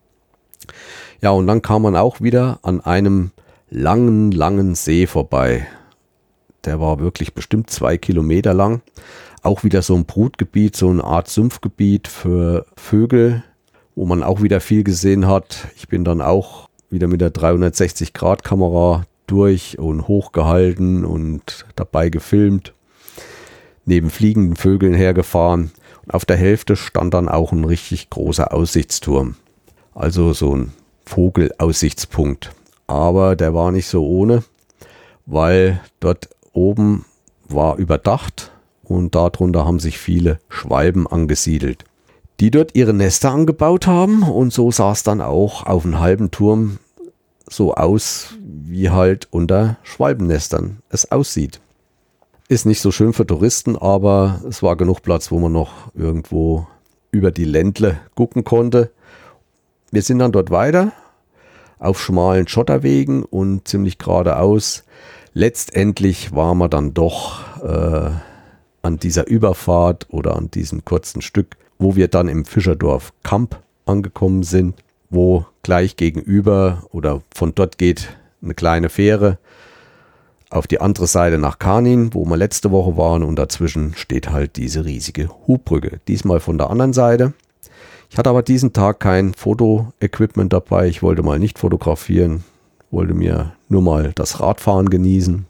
Ja, und dann kam man auch wieder an einem langen, langen See vorbei. Der war wirklich bestimmt zwei Kilometer lang. Auch wieder so ein Brutgebiet, so eine Art Sumpfgebiet für Vögel, wo man auch wieder viel gesehen hat. Ich bin dann auch wieder mit der dreihundertsechzig Grad Kamera durch und hochgehalten und dabei gefilmt, neben fliegenden Vögeln hergefahren. Und auf der Hälfte stand dann auch ein richtig großer Aussichtsturm. Also so ein Vogelaussichtspunkt. Aber der war nicht so ohne, weil dort oben war überdacht und darunter haben sich viele Schwalben angesiedelt, die dort ihre Nester angebaut haben. Und so sah es dann auch auf einem halben Turm so aus, wie halt unter Schwalbennestern es aussieht. Ist nicht so schön für Touristen, aber es war genug Platz, wo man noch irgendwo über die Ländle gucken konnte. Wir sind dann dort weiter auf schmalen Schotterwegen und ziemlich geradeaus. Letztendlich waren wir dann doch äh, an dieser Überfahrt oder an diesem kurzen Stück, wo wir dann im Fischerdorf Kamp angekommen sind, wo gleich gegenüber oder von dort geht eine kleine Fähre auf die andere Seite nach Karnin, wo wir letzte Woche waren, und dazwischen steht halt diese riesige Hubbrücke. Diesmal von der anderen Seite. Ich hatte aber diesen Tag kein Fotoequipment dabei. Ich wollte mal nicht fotografieren, wollte mir nur mal das Radfahren genießen.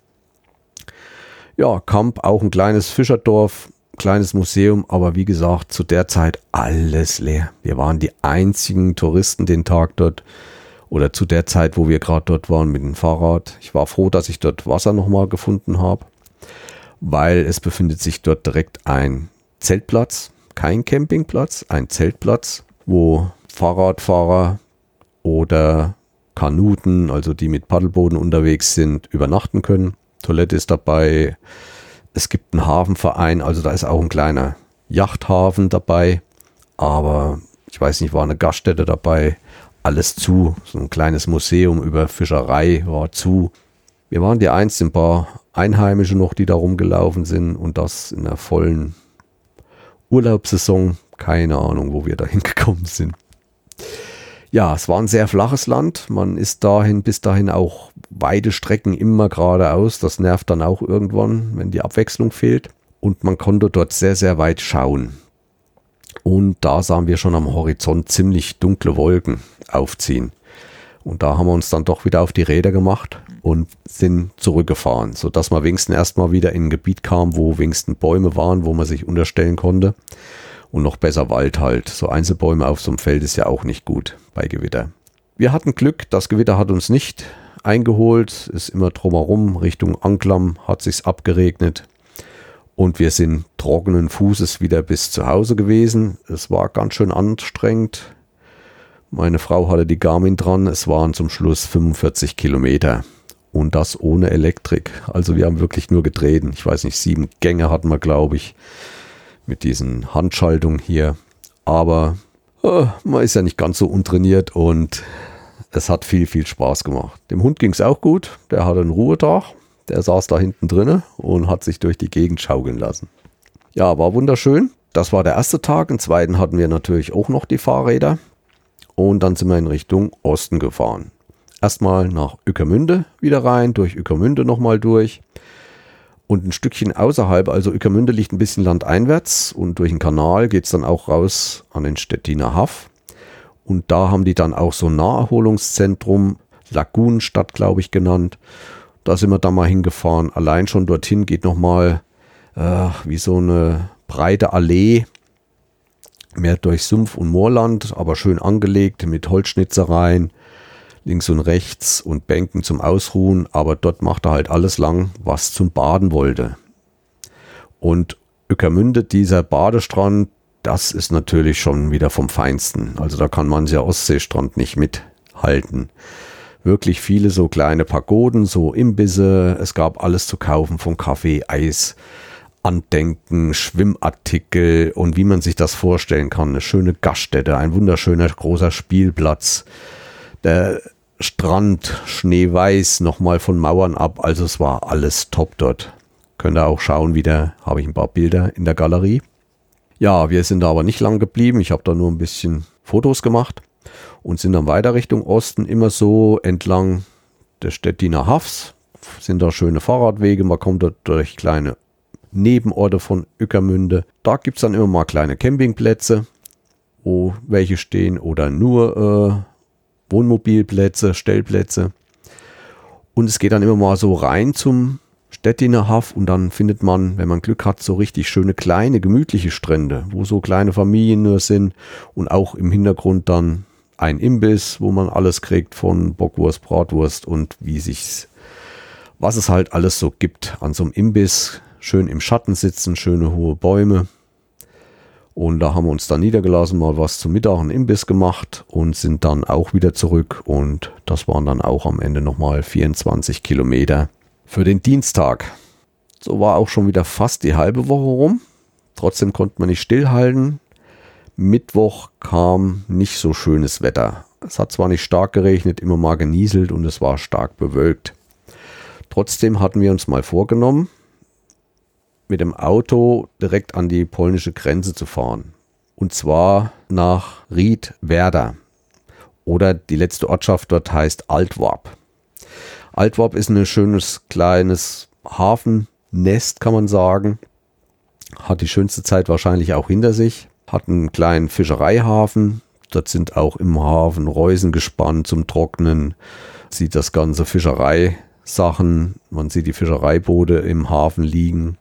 Ja, Kamp, auch ein kleines Fischerdorf, kleines Museum, aber wie gesagt, zu der Zeit alles leer. Wir waren die einzigen Touristen den Tag dort oder zu der Zeit, wo wir gerade dort waren mit dem Fahrrad. Ich war froh, dass ich dort Wasser nochmal gefunden habe, weil es befindet sich dort direkt ein Zeltplatz. Kein Campingplatz, ein Zeltplatz, wo Fahrradfahrer oder Kanuten, also die mit Paddelbooten unterwegs sind, übernachten können. Toilette ist dabei. Es gibt einen Hafenverein, also da ist auch ein kleiner Yachthafen dabei. Aber ich weiß nicht, war eine Gaststätte dabei. Alles zu. So ein kleines Museum über Fischerei war zu. Wir waren die einzigen paar Einheimische noch, die da rumgelaufen sind, und das in der vollen Urlaubssaison, keine Ahnung, wo wir da hingekommen sind. Ja, es war ein sehr flaches Land. Man ist dahin, bis dahin auch weite Strecken immer geradeaus. Das nervt dann auch irgendwann, wenn die Abwechslung fehlt. Und man konnte dort sehr, sehr weit schauen. Und da sahen wir schon am Horizont ziemlich dunkle Wolken aufziehen. Und da haben wir uns dann doch wieder auf die Räder gemacht und sind zurückgefahren, sodass man wenigstens erstmal wieder in ein Gebiet kam, wo wenigstens Bäume waren, wo man sich unterstellen konnte. Und noch besser Wald halt. So Einzelbäume auf so einem Feld ist ja auch nicht gut bei Gewitter. Wir hatten Glück, das Gewitter hat uns nicht eingeholt. Ist immer drumherum, Richtung Anklam hat sich's abgeregnet. Und wir sind trockenen Fußes wieder bis zu Hause gewesen. Es war ganz schön anstrengend. Meine Frau hatte die Garmin dran. Es waren zum Schluss fünfundvierzig Kilometer. und das ohne Elektrik. Also wir haben wirklich nur gedreht. Ich weiß nicht, sieben Gänge hatten wir, glaube ich, mit diesen Handschaltungen hier. Aber äh, man ist ja nicht ganz so untrainiert und es hat viel, viel Spaß gemacht. Dem Hund ging es auch gut. Der hatte einen Ruhetag. Der saß da hinten drinne und hat sich durch die Gegend schaukeln lassen. Ja, war wunderschön. Das war der erste Tag. Im zweiten hatten wir natürlich auch noch die Fahrräder. Und dann sind wir in Richtung Osten gefahren. Erstmal nach Ueckermünde wieder rein, durch Ueckermünde nochmal durch. Und ein Stückchen außerhalb, also Ueckermünde liegt ein bisschen landeinwärts und durch den Kanal geht es dann auch raus an den Stettiner Haff. Und da haben die dann auch so ein Naherholungszentrum, Lagunenstadt, glaube ich, genannt. Da sind wir dann mal hingefahren. Allein schon dorthin geht nochmal äh, wie so eine breite Allee, mehr durch Sumpf und Moorland, aber schön angelegt mit Holzschnitzereien, links und rechts und Bänken zum Ausruhen. Aber dort macht er halt alles lang, was zum Baden wollte. Und Ueckermünde, dieser Badestrand, das ist natürlich schon wieder vom Feinsten. Also da kann mancher Ostseestrand nicht mithalten. Wirklich viele so kleine Pagoden, so Imbisse. Es gab alles zu kaufen, von Kaffee, Eis, Andenken, Schwimmartikel und wie man sich das vorstellen kann. Eine schöne Gaststätte, ein wunderschöner großer Spielplatz. Der Strand, schneeweiß, nochmal von Mauern ab. Also es war alles top dort. Könnt ihr auch schauen, wieder habe ich ein paar Bilder in der Galerie. Ja, wir sind da aber nicht lang geblieben. Ich habe da nur ein bisschen Fotos gemacht und sind dann weiter Richtung Osten, immer so entlang des Stettiner Haffs. Sind da schöne Fahrradwege, man kommt dort durch kleine Nebenorte von Ueckermünde. Da gibt es dann immer mal kleine Campingplätze, wo welche stehen oder nur äh, Wohnmobilplätze, Stellplätze. Und es geht dann immer mal so rein zum Stettiner Haff und dann findet man, wenn man Glück hat, so richtig schöne kleine, gemütliche Strände, wo so kleine Familien nur sind und auch im Hintergrund dann ein Imbiss, wo man alles kriegt von Bockwurst, Bratwurst und wie sich's, was es halt alles so gibt an so einem Imbiss. Schön im Schatten sitzen, schöne hohe Bäume. Und da haben wir uns dann niedergelassen, mal was zum Mittag, einen Imbiss gemacht und sind dann auch wieder zurück. Und das waren dann auch am Ende nochmal vierundzwanzig Kilometer für den Dienstag. So war auch schon wieder fast die halbe Woche rum. Trotzdem konnte man nicht stillhalten. Mittwoch kam nicht so schönes Wetter. Es hat zwar nicht stark geregnet, immer mal genieselt und es war stark bewölkt. Trotzdem hatten wir uns mal vorgenommen, mit dem Auto direkt an die polnische Grenze zu fahren. Und zwar nach Riedwerder. Oder die letzte Ortschaft dort heißt Altwarp. Altwarp ist ein schönes kleines Hafennest, kann man sagen. Hat die schönste Zeit wahrscheinlich auch hinter sich. Hat einen kleinen Fischereihafen. Dort sind auch im Hafen Reusen gespannt zum Trocknen. Sieht das ganze Fischereisachen. Man sieht die Fischereiboote im Hafen liegen.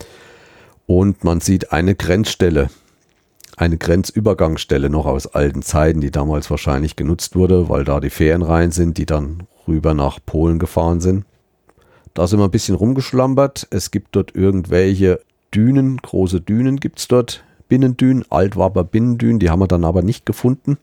Und man sieht eine Grenzstelle, eine Grenzübergangsstelle noch aus alten Zeiten, die damals wahrscheinlich genutzt wurde, weil da die Fähren rein sind, die dann rüber nach Polen gefahren sind. Da sind wir ein bisschen rumgeschlampert. Es gibt dort irgendwelche Dünen, große Dünen gibt es dort, Binnendünen, Altwarper Binnendünen, die haben wir dann aber nicht gefunden.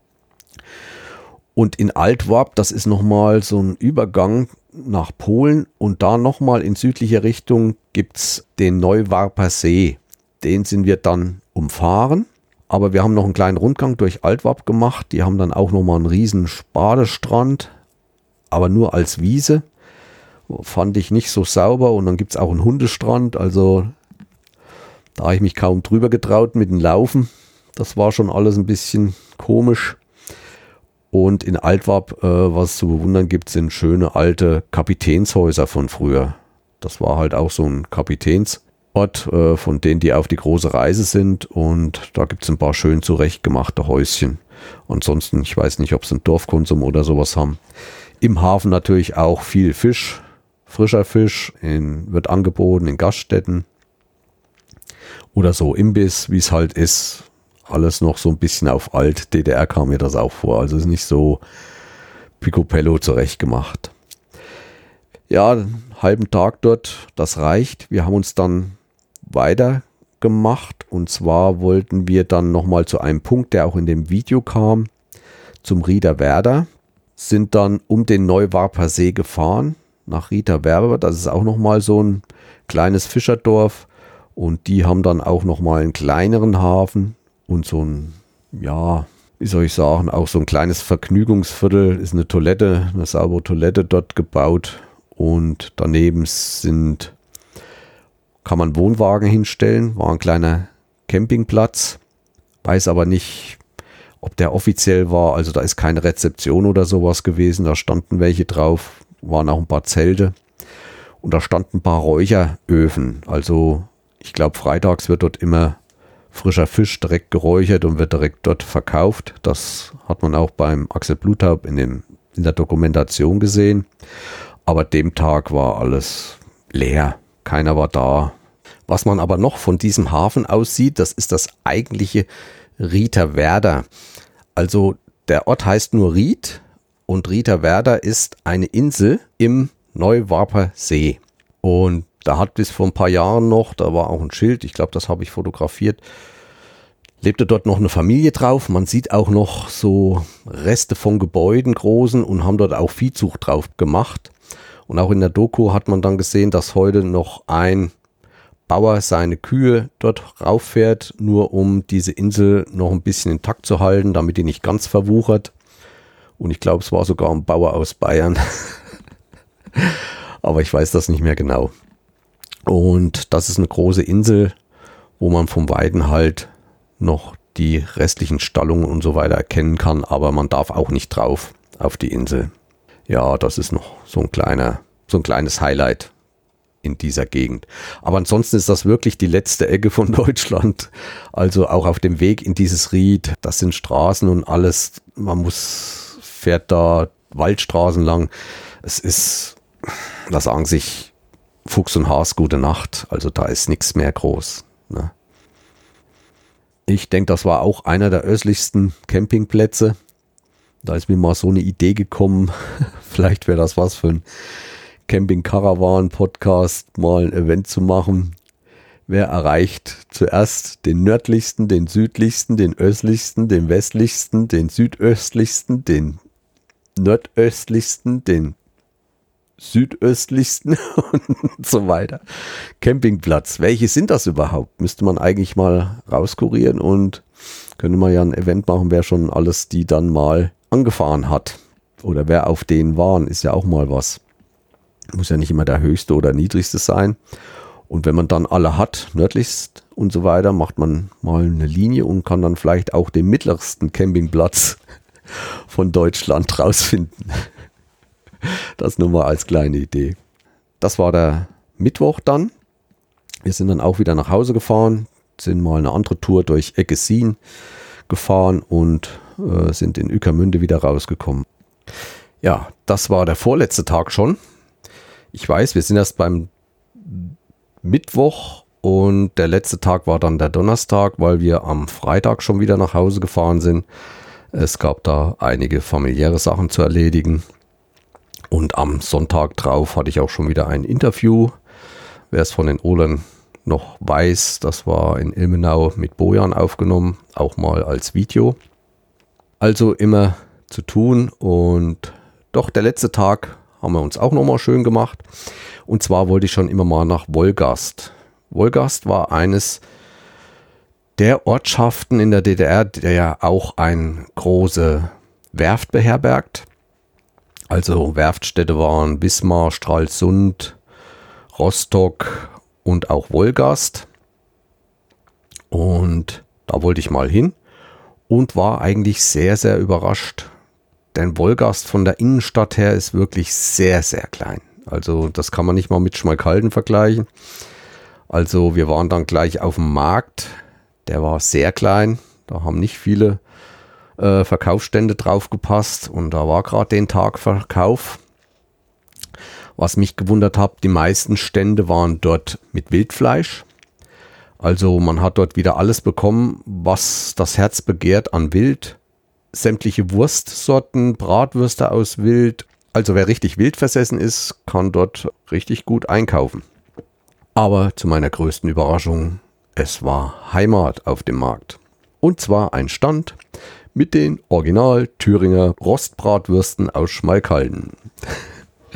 Und in Altwarp, das ist nochmal so ein Übergang nach Polen und da nochmal in südlicher Richtung gibt es den Neuwarper See. Den sind wir dann umfahren, aber wir haben noch einen kleinen Rundgang durch Altwarp gemacht. Die haben dann auch nochmal einen riesen Badestrand, aber nur als Wiese. Fand ich nicht so sauber und dann gibt es auch einen Hundestrand, also da habe ich mich kaum drüber getraut mit dem Laufen. Das war schon alles ein bisschen komisch. Und in Altwarp, äh, was es zu bewundern gibt, sind schöne alte Kapitänshäuser von früher. Das war halt auch so ein Kapitänsort, äh, von denen die auf die große Reise sind. Und da gibt es ein paar schön zurechtgemachte Häuschen. Ansonsten, ich weiß nicht, ob sie einen Dorfkonsum oder sowas haben. Im Hafen natürlich auch viel Fisch, frischer Fisch, in, wird angeboten in Gaststätten. Oder so Imbiss, wie es halt ist. Alles noch so ein bisschen auf Alt-D D R kam mir das auch vor. Also ist nicht so picobello zurecht gemacht. Ja, einen halben Tag dort, das reicht. Wir haben uns dann weitergemacht. Und zwar wollten wir dann nochmal zu einem Punkt, der auch in dem Video kam, zum Riederwerder. Sind dann um den Neuwarper See gefahren. nach Rieterwerder. Das ist auch nochmal so ein kleines Fischerdorf. Und die haben dann auch nochmal einen kleineren Hafen und so ein, ja, wie soll ich sagen, auch so ein kleines Vergnügungsviertel. Ist eine Toilette, eine saubere Toilette dort gebaut. Und daneben sind, kann man Wohnwagen hinstellen, war ein kleiner Campingplatz. Weiß aber nicht, ob der offiziell war. Also da ist keine Rezeption oder sowas gewesen. Da standen welche drauf, waren auch ein paar Zelte. Und da standen ein paar Räucheröfen. Also ich glaube, freitags wird dort immer frischer Fisch direkt geräuchert und wird direkt dort verkauft. Das hat man auch beim Axel Bluthaub in, dem, in der Dokumentation gesehen. Aber dem Tag war alles leer. Keiner war da. Was man aber noch von diesem Hafen aussieht, das ist das eigentliche Rieterwerder. Also der Ort heißt nur Riet und Rieterwerder ist eine Insel im Neuwarper See. Und da hat bis vor ein paar Jahren noch, da war auch ein Schild, ich glaube, das habe ich fotografiert, lebte dort noch eine Familie drauf. Man sieht auch noch so Reste von Gebäuden, großen, und haben dort auch Viehzucht drauf gemacht. Und auch in der Doku hat man dann gesehen, dass heute noch ein Bauer seine Kühe dort rauffährt, nur um diese Insel noch ein bisschen intakt zu halten, damit die nicht ganz verwuchert. Und ich glaube, es war sogar ein Bauer aus Bayern. Aber ich weiß das nicht mehr genau. Und das ist eine große Insel, wo man vom Weiten halt noch die restlichen Stallungen und so weiter erkennen kann, aber man darf auch nicht drauf auf die Insel. Ja, das ist noch so ein kleiner, so ein kleines Highlight in dieser Gegend. Aber ansonsten ist das wirklich die letzte Ecke von Deutschland. Also auch auf dem Weg in dieses Ried, das sind Straßen und alles. Man muss, fährt da Waldstraßen lang. Es ist, da sagen sich Fuchs und Has gute Nacht. Also da ist nichts mehr groß. Ne? Ich denke, das war auch einer der östlichsten Campingplätze. Da ist mir mal so eine Idee gekommen. Vielleicht wäre das was für ein Camping-Caravan-Podcast, mal ein Event zu machen. Wer erreicht zuerst den nördlichsten, den südlichsten, den östlichsten, den westlichsten, den südöstlichsten, den nordöstlichsten, den südöstlichsten und so weiter. Campingplatz. Welche sind das überhaupt? Müsste man eigentlich mal rauskurieren und könnte man ja ein Event machen, wer schon alles die dann mal angefahren hat. Oder wer auf denen waren, ist ja auch mal was. Muss ja nicht immer der höchste oder niedrigste sein. Und wenn man dann alle hat, nördlichst und so weiter, macht man mal eine Linie und kann dann vielleicht auch den mittlersten Campingplatz von Deutschland rausfinden. Das nur mal als kleine Idee. Das war der Mittwoch dann. Wir sind dann auch wieder nach Hause gefahren, sind mal eine andere Tour durch Eggesin gefahren und äh, sind in Ueckermünde wieder rausgekommen. Ja, das war der vorletzte Tag schon. Ich weiß, wir sind erst beim Mittwoch und der letzte Tag war dann der Donnerstag, weil wir am Freitag schon wieder nach Hause gefahren sind. Es gab da einige familiäre Sachen zu erledigen. Und am Sonntag drauf hatte ich auch schon wieder ein Interview. Wer es von den Ohlern noch weiß, das war in Ilmenau mit Bojan aufgenommen, auch mal als Video. Also immer zu tun und doch der letzte Tag haben wir uns auch nochmal schön gemacht. Und zwar wollte ich schon immer mal nach Wolgast. Wolgast war eines der Ortschaften in der D D R, der ja auch eine große Werft beherbergt. Also Werftstädte waren Wismar, Stralsund, Rostock und auch Wolgast. Und da wollte ich mal hin und war eigentlich sehr, sehr überrascht. Denn Wolgast von der Innenstadt her ist wirklich sehr, sehr klein. Also das kann man nicht mal mit Schmalkalden vergleichen. Also wir waren dann gleich auf dem Markt. Der war sehr klein. Da haben nicht viele äh, Verkaufsstände drauf gepasst. Und da war gerade den Tag Verkauf. Was mich gewundert hat, die meisten Stände waren dort mit Wildfleisch. Also man hat dort wieder alles bekommen, was das Herz begehrt an Wild. Sämtliche Wurstsorten, Bratwürste aus Wild. Also wer richtig wildversessen ist, kann dort richtig gut einkaufen. Aber zu meiner größten Überraschung, es war Heimat auf dem Markt. Und zwar ein Stand mit den Original Thüringer Rostbratwürsten aus Schmalkalden.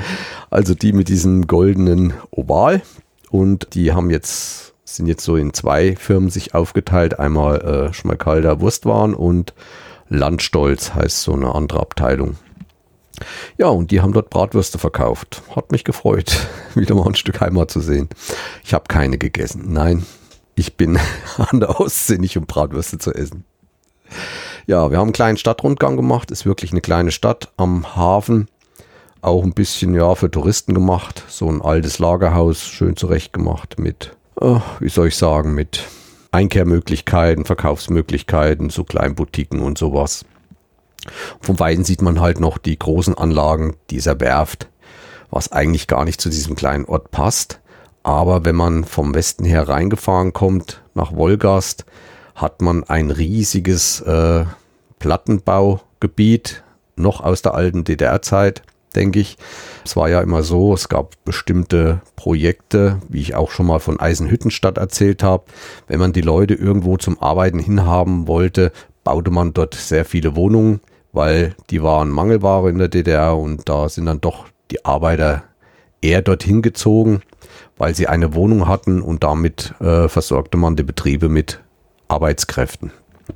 Also die mit diesem goldenen Oval. Und die haben jetzt, sind jetzt so in zwei Firmen sich aufgeteilt. Einmal äh, Schmalkalder Wurstwaren und Landstolz heißt so eine andere Abteilung. Ja, und die haben dort Bratwürste verkauft. Hat mich gefreut, wieder mal ein Stück Heimat zu sehen. Ich habe keine gegessen. Nein, ich bin an der Ostsee nicht, um Bratwürste zu essen. Ja, wir haben einen kleinen Stadtrundgang gemacht. Ist wirklich eine kleine Stadt am Hafen. Auch ein bisschen, ja, für Touristen gemacht. So ein altes Lagerhaus, schön zurecht gemacht mit, oh, wie soll ich sagen, mit Einkehrmöglichkeiten, Verkaufsmöglichkeiten, so kleinen Boutiquen und sowas. Vom Weiten sieht man halt noch die großen Anlagen dieser Werft, was eigentlich gar nicht zu diesem kleinen Ort passt. Aber wenn man vom Westen her reingefahren kommt, nach Wolgast, hat man ein riesiges äh, Plattenbaugebiet, noch aus der alten D D R-Zeit, denke ich. Es war ja immer so, es gab bestimmte Projekte, wie ich auch schon mal von Eisenhüttenstadt erzählt habe. Wenn man die Leute irgendwo zum Arbeiten hinhaben wollte, baute man dort sehr viele Wohnungen, weil die waren Mangelware in der D D R und da sind dann doch die Arbeiter eher dorthin gezogen, weil sie eine Wohnung hatten und damit äh, versorgte man die Betriebe mit Arbeitskräften.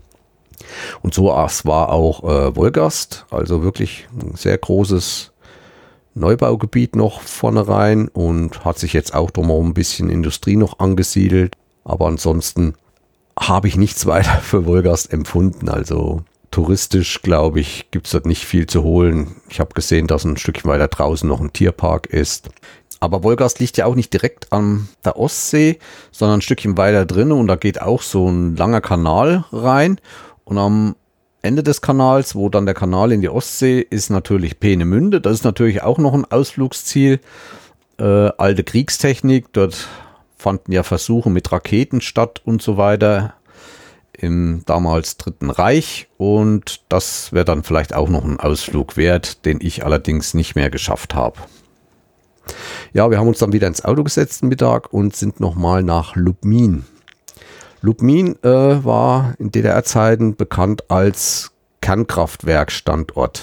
Und so war auch äh, Wolgast, also wirklich ein sehr großes Neubaugebiet noch vornherein und hat sich jetzt auch drumherum ein bisschen Industrie noch angesiedelt. Aber ansonsten habe ich nichts weiter für Wolgast empfunden. Also touristisch, glaube ich, gibt es dort nicht viel zu holen. Ich habe gesehen, dass ein Stückchen weiter draußen noch ein Tierpark ist. Aber Wolgast liegt ja auch nicht direkt an der Ostsee, sondern ein Stückchen weiter drin und da geht auch so ein langer Kanal rein. Und am Ende des Kanals, wo dann der Kanal in die Ostsee ist, natürlich Peenemünde. Das ist natürlich auch noch ein Ausflugsziel. Äh, alte Kriegstechnik, dort fanden ja Versuche mit Raketen statt und so weiter im damals Dritten Reich. Und das wäre dann vielleicht auch noch ein Ausflug wert, den ich allerdings nicht mehr geschafft habe. Ja, wir haben uns dann wieder ins Auto gesetzt Mittag und sind nochmal nach Lubmin. Lubmin äh, war in D D R-Zeiten bekannt als Kernkraftwerkstandort.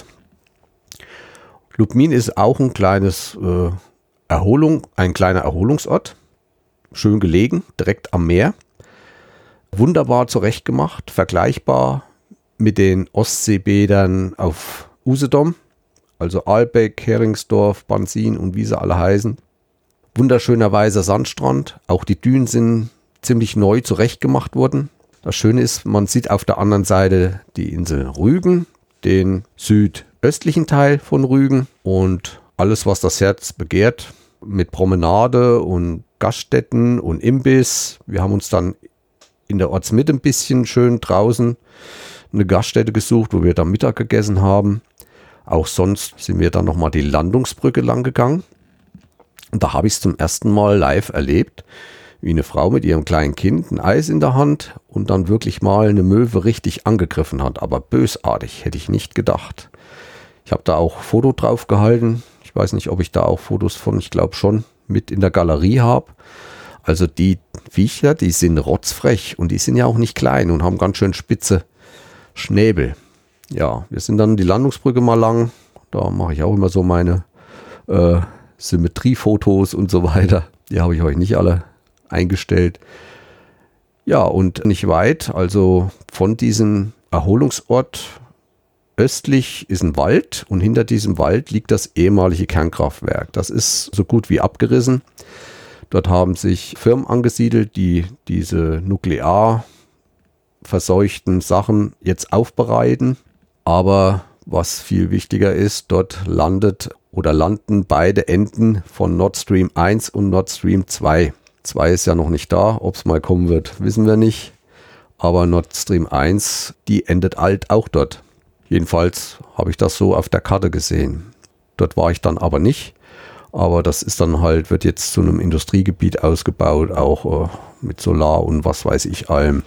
Lubmin ist auch ein kleines äh, Erholung, ein kleiner Erholungsort, schön gelegen, direkt am Meer, wunderbar zurechtgemacht, vergleichbar mit den Ostseebädern auf Usedom, also Aalbeck, Heringsdorf, Bansin und wie sie alle heißen. Wunderschöner weißer Sandstrand, auch die Dünen sind ziemlich neu zurechtgemacht wurden. Das Schöne ist, man sieht auf der anderen Seite die Insel Rügen, den südöstlichen Teil von Rügen und alles, was das Herz begehrt, mit Promenade und Gaststätten und Imbiss. Wir haben uns dann in der Ortsmitte ein bisschen schön draußen eine Gaststätte gesucht, wo wir dann Mittag gegessen haben. Auch sonst sind wir dann nochmal die Landungsbrücke lang gegangen. Und da habe ich es zum ersten Mal live erlebt, wie eine Frau mit ihrem kleinen Kind ein Eis in der Hand und dann wirklich mal eine Möwe richtig angegriffen hat. Aber bösartig, hätte ich nicht gedacht. Ich habe da auch Foto drauf gehalten. Ich weiß nicht, ob ich da auch Fotos von, ich glaube schon, mit in der Galerie habe. Also die Viecher, die sind rotzfrech und die sind ja auch nicht klein und haben ganz schön spitze Schnäbel. Ja, wir sind dann die Landungsbrücke mal lang. Da mache ich auch immer so meine äh, Symmetriefotos und so weiter. Die habe ich euch nicht alle eingestellt. Ja, und nicht weit, also von diesem Erholungsort östlich ist ein Wald und hinter diesem Wald liegt das ehemalige Kernkraftwerk. Das ist so gut wie abgerissen. Dort haben sich Firmen angesiedelt, die diese nuklear verseuchten Sachen jetzt aufbereiten. Aber was viel wichtiger ist, dort landet oder landen beide Enden von Nord Stream eins und Nord Stream zwei. zwei ist ja noch nicht da, ob es mal kommen wird, wissen wir nicht. Aber Nord Stream eins, die endet alt auch dort. Jedenfalls habe ich das so auf der Karte gesehen. Dort war ich dann aber nicht. Aber das ist dann halt, wird jetzt zu einem Industriegebiet ausgebaut, auch äh, mit Solar und was weiß ich allem.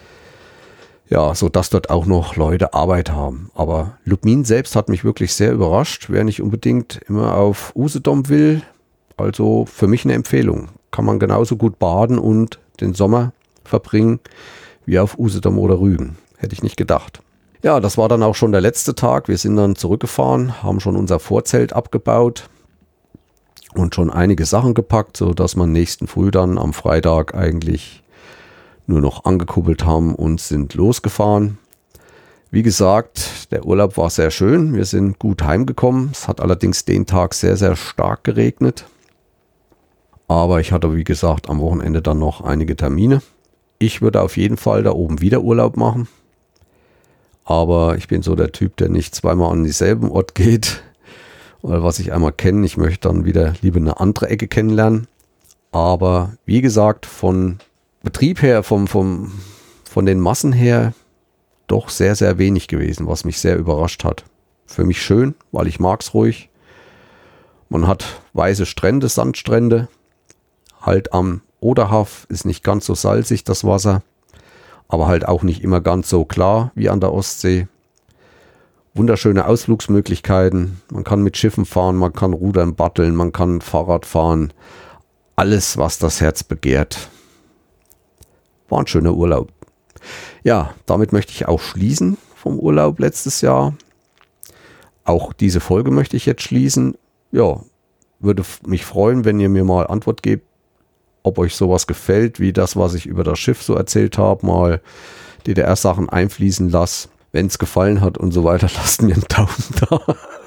Ja, so dass dort auch noch Leute Arbeit haben. Aber Lubmin selbst hat mich wirklich sehr überrascht. Wer nicht unbedingt immer auf Usedom will, also für mich eine Empfehlung. Kann man genauso gut baden und den Sommer verbringen wie auf Usedom oder Rügen. Hätte ich nicht gedacht. Ja, das war dann auch schon der letzte Tag. Wir sind dann zurückgefahren, haben schon unser Vorzelt abgebaut. und schon einige Sachen gepackt, sodass wir nächsten Früh dann am Freitag eigentlich nur noch angekuppelt haben und sind losgefahren. Wie gesagt, der Urlaub war sehr schön. Wir sind gut heimgekommen. Es hat allerdings den Tag sehr, sehr stark geregnet. Aber ich hatte, wie gesagt, am Wochenende dann noch einige Termine. Ich würde auf jeden Fall da oben wieder Urlaub machen. Aber ich bin so der Typ, der nicht zweimal an denselben Ort geht. Oder was ich einmal kenne. Ich möchte dann wieder lieber eine andere Ecke kennenlernen. Aber wie gesagt, von Betrieb her, vom, vom, von den Massen her, doch sehr, sehr wenig gewesen, was mich sehr überrascht hat. Für mich schön, weil ich mag es ruhig. Man hat weiße Strände, Sandstrände. Halt am Oderhaf ist nicht ganz so salzig das Wasser, aber halt auch nicht immer ganz so klar wie an der Ostsee. Wunderschöne Ausflugsmöglichkeiten. Man kann mit Schiffen fahren, man kann rudern, batteln, man kann Fahrrad fahren. Alles, was das Herz begehrt. War ein schöner Urlaub. Ja, damit möchte ich auch schließen vom Urlaub letztes Jahr. Auch diese Folge möchte ich jetzt schließen. Ja, würde mich freuen, wenn ihr mir mal Antwort gebt, ob euch sowas gefällt, wie das, was ich über das Schiff so erzählt habe, mal D D R-Sachen einfließen lasse. Wenn es gefallen hat und so weiter, lasst mir einen Daumen da.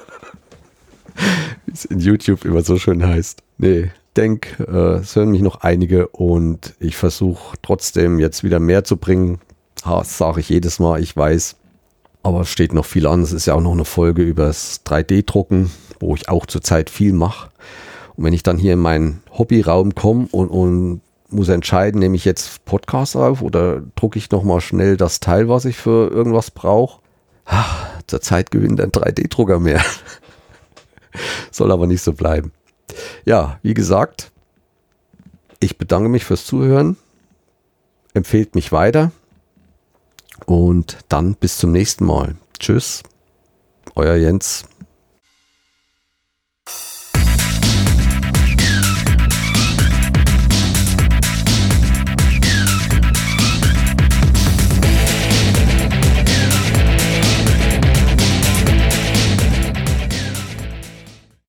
Wie es in YouTube immer so schön heißt. Nee, denk, äh, es hören mich noch einige und ich versuche trotzdem jetzt wieder mehr zu bringen. Das sage ich jedes Mal, ich weiß. Aber es steht noch viel an. Es ist ja auch noch eine Folge über das drei D Drucken, wo ich auch zurzeit viel mache. Und wenn ich dann hier in meinen Hobbyraum komme und, und muss entscheiden, nehme ich jetzt Podcast auf oder drucke ich nochmal schnell das Teil, was ich für irgendwas brauche. Zurzeit gewinnt ein drei D Drucker mehr. Soll aber nicht so bleiben. Ja, wie gesagt, ich bedanke mich fürs Zuhören. Empfehlt mich weiter. Und dann bis zum nächsten Mal. Tschüss, euer Jens.